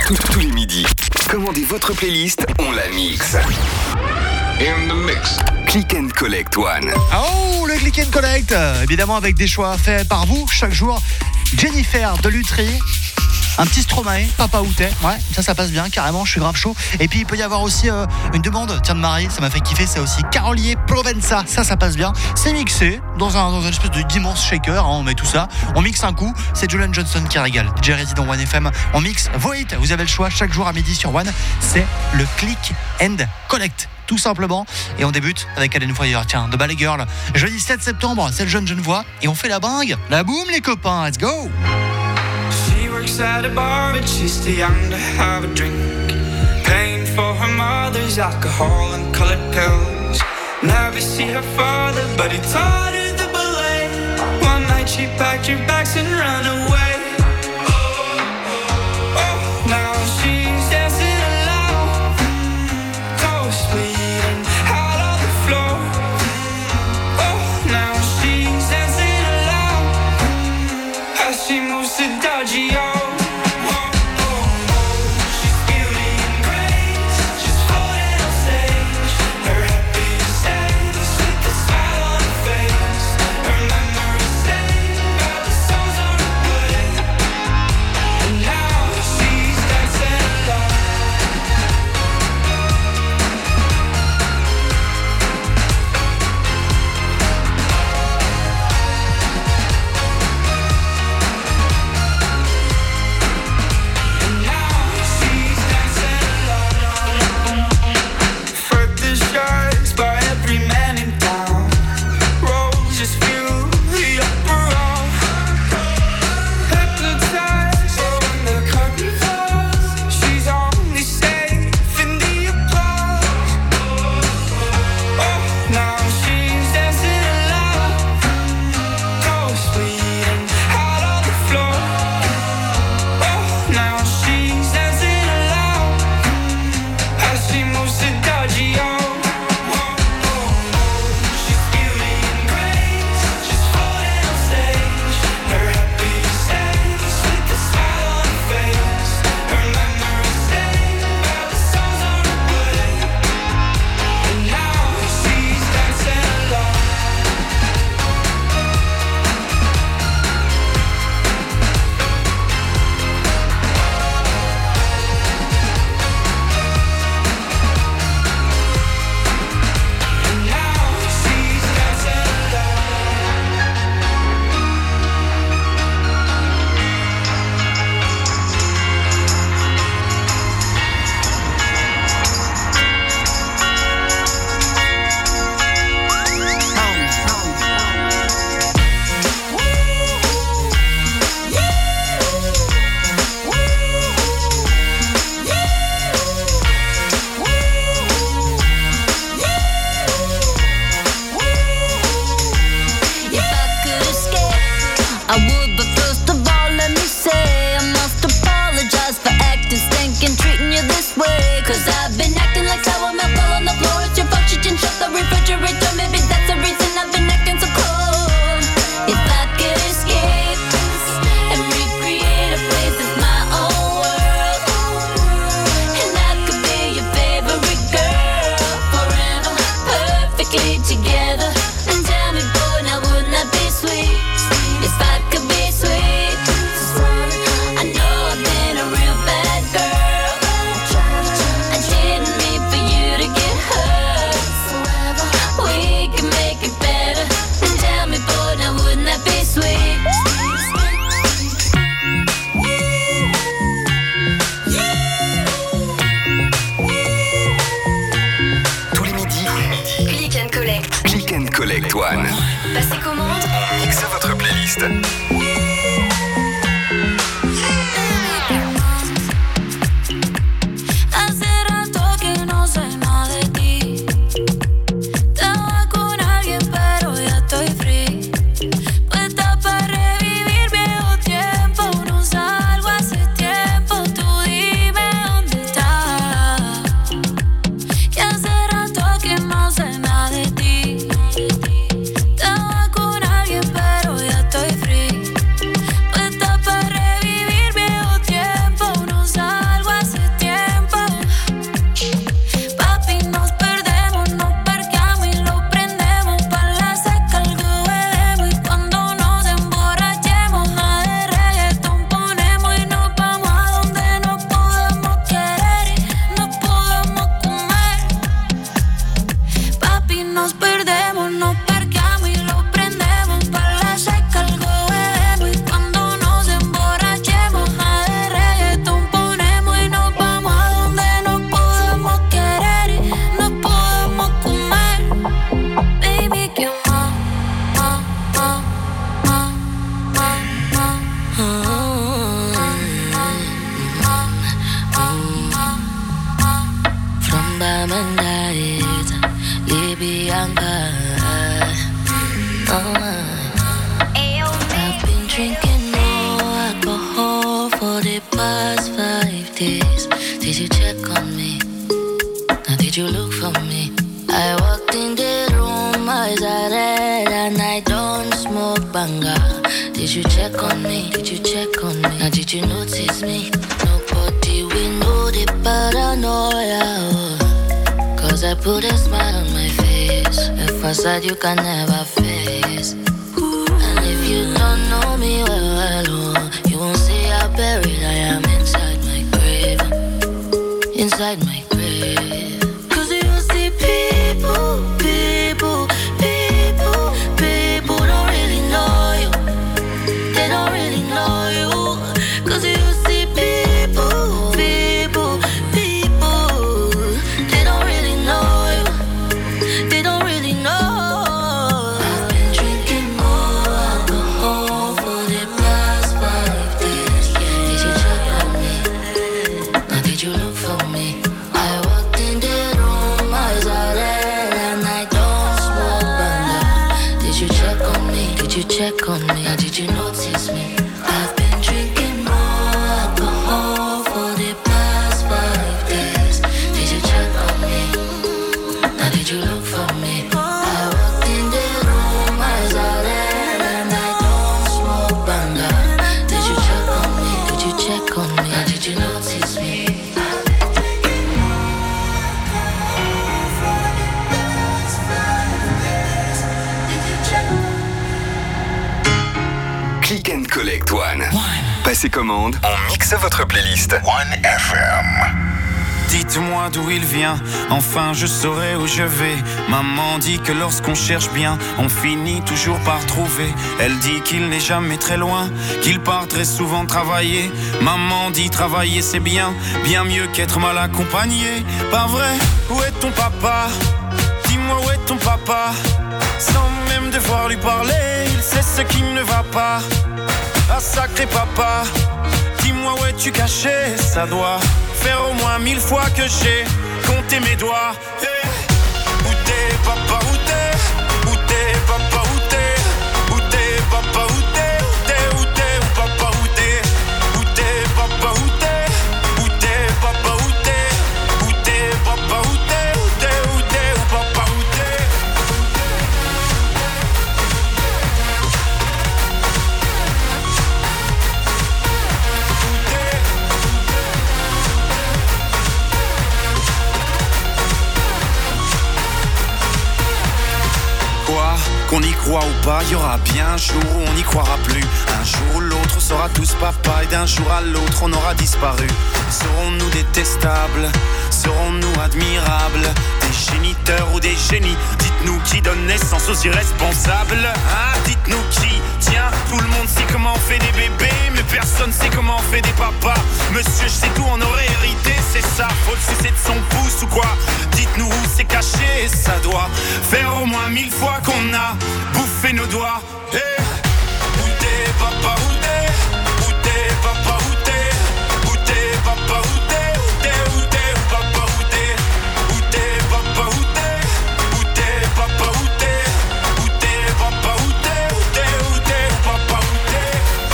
Tous les midis. Commandez votre playlist, on la mixe. In the mix. Click and Collect One. Oh, le Click and Collect, évidemment avec des choix faits par vous chaque jour. Jennifer de Lutry, un petit Stromae, Papa où t'es. Ouais, ça passe bien, carrément, je suis grave chaud. Et puis il peut y avoir aussi une demande, tiens, de Marie, ça m'a fait kiffer, c'est aussi Carolier Provenza, ça passe bien. C'est mixé dans un espèce d'immense shaker, hein, on met tout ça, on mixe un coup, c'est Julian Johnson qui régale. DJ Résident One FM, on mixe, vos hits, vous avez le choix chaque jour à midi sur One, c'est le Click and Collect. Tout simplement, et on débute avec Allen Foyer, tiens, de Ballet Girl. Jeudi 7 septembre, c'est le jeune Genevois, et on fait la bringue, la boum les copains, let's go. She works at a bar, but she's too young to have a drink. Paying for her mother's alcohol and colored pills. Never see her father, but he taught her the ballet. One night she packed her bags and ran away. Oh, now she's dancing alone, toes bleeding out on the floor. Oh, now she's dancing alone as she moves to Dodgy-O. Collect One. Passez commande. Mixez votre playlist. Free. this? Did you check on me? Now did you look for me? I walked in the room, eyes are red, and I don't smoke banga. Did you check on me? Did you check on me? Now did you notice me? Nobody will know the paranoia. Cause I put a smile on my face, a facade you can never face. And if you don't know me well, you won't see how buried I am inside my grave. Inside my grave. Cause you see people don't really know you. They don't really know you. Cause you see people, they don't really know you. They don't really know. I've been drinking more alcohol for the past 5 days. Did you check on me? Now did you look for me? I walked in the room, eyes are red, and I don't smoke banga. Did you check on me? Did you check on me? Or did you notice me? I've been drinking more alcohol for the past 5 days. Did you check on me? Now did you look for me? I walked in the room, eyes are red, and I don't smoke banga. Did you check on me? Did you check on me? Or did you notice me? Click and Collect One. Passez commande, on mixe votre playlist. One FM. Dites-moi d'où il vient, enfin je saurai où je vais. Maman dit que lorsqu'on cherche bien, on finit toujours par trouver. Elle dit qu'il n'est jamais très loin, qu'il part très souvent travailler. Maman dit travailler c'est bien, bien mieux qu'être mal accompagné. Pas vrai? Où est ton papa? Dis-moi où est ton papa? Sans même devoir lui parler, il sait ce qui ne va pas. Ah sacré papa, dis-moi où es-tu caché? Ça doit faire au moins 1000 fois que j'ai compté mes doigts. Hey. Où t'es papa, où t'es? Où t'es papa, où t'es? Où t'es papa, où t'es? Où t'es, où t'es, où papa, où t'es? Où t'es papa, où t'es? Où t'es papa, où t'es? Où t'es papa, où t'es? Où t'es, où t'es, où papa, où t'es? Qu'on y croit ou pas, il y aura bien un jour où on n'y croira plus. Un jour ou l'autre, on sera tous papa, et d'un jour à l'autre, on aura disparu. Serons-nous détestables? Serons-nous admirables? Des géniteurs ou des génies? Dites-nous qui donne naissance aux irresponsables. Ah, dites-nous qui? Tiens, tout le monde sait comment on fait des bébés, mais personne sait comment on fait des papas. Monsieur, je sais tout, on aurait hérité, c'est ça. Faut le sucer de son pouce ou quoi? Dites-nous où c'est caché, ça doit faire au moins 1000 fois qu'on a bouffé nos doigts. Hey. Où t'es papa, où t'es? Où t'es papa, où t'es? Où t'es papa, où t'es? Où t'es, où t'es, où papa, où t'es? Où t'es papa, où t'es? Où t'es papa, où t'es? Où t'es papa, où t'es? Où t'es, où t'es, où papa, où t'es?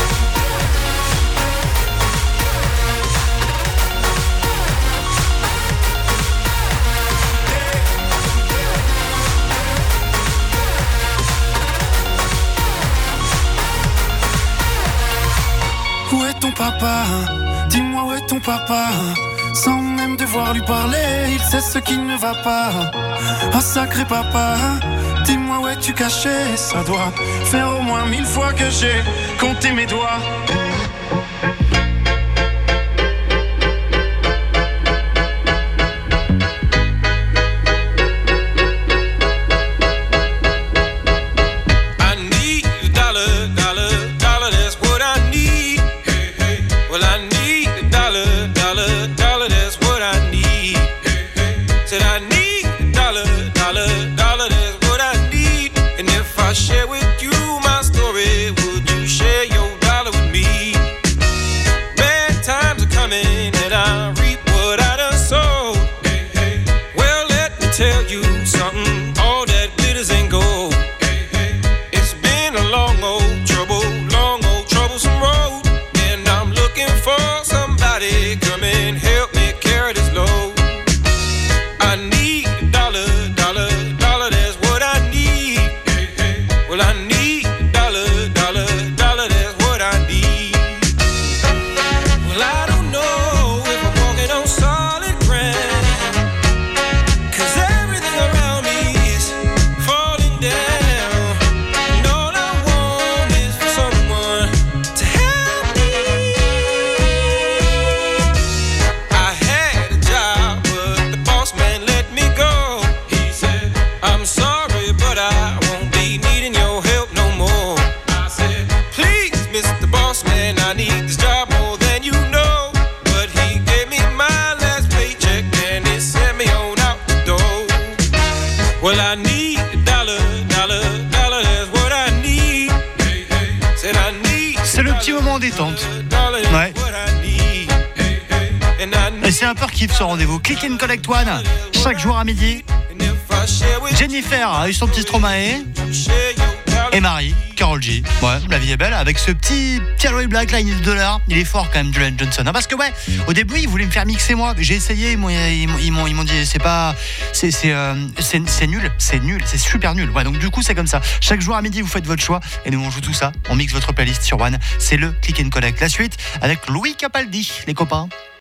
Où est ton papa? Dis-moi où est ton papa? Sans même devoir lui parler, il sait ce qui ne va pas. Oh sacré papa, dis-moi où es-tu caché? Ça doit faire au moins 1000 fois que j'ai compté mes doigts. Share with you my story. Would you share your dollar with me? Bad times are coming and I reap what I done sowed. Well, let me tell you something. All that glitters ain't gold. It's been a long old troublesome road, and I'm looking for somebody come and c'est un peu kiff ce rendez-vous. Click and Collect One, chaque jour à midi. Jennifer a eu son petit Stromae. Et Marie, Karol G. Ouais, la vie est belle avec ce petit Aloe Black là, $1. Il est fort quand même, Julian Johnson. Parce que ouais, au début, ils voulaient me faire mixer moi. J'ai essayé, ils m'ont dit c'est pas, c'est nul, c'est super nul. Ouais, donc du coup c'est comme ça. Chaque jour à midi, vous faites votre choix et nous on joue tout ça. On mixe votre playlist sur One. C'est le Click and Collect. La suite avec Louis Capaldi, les copains.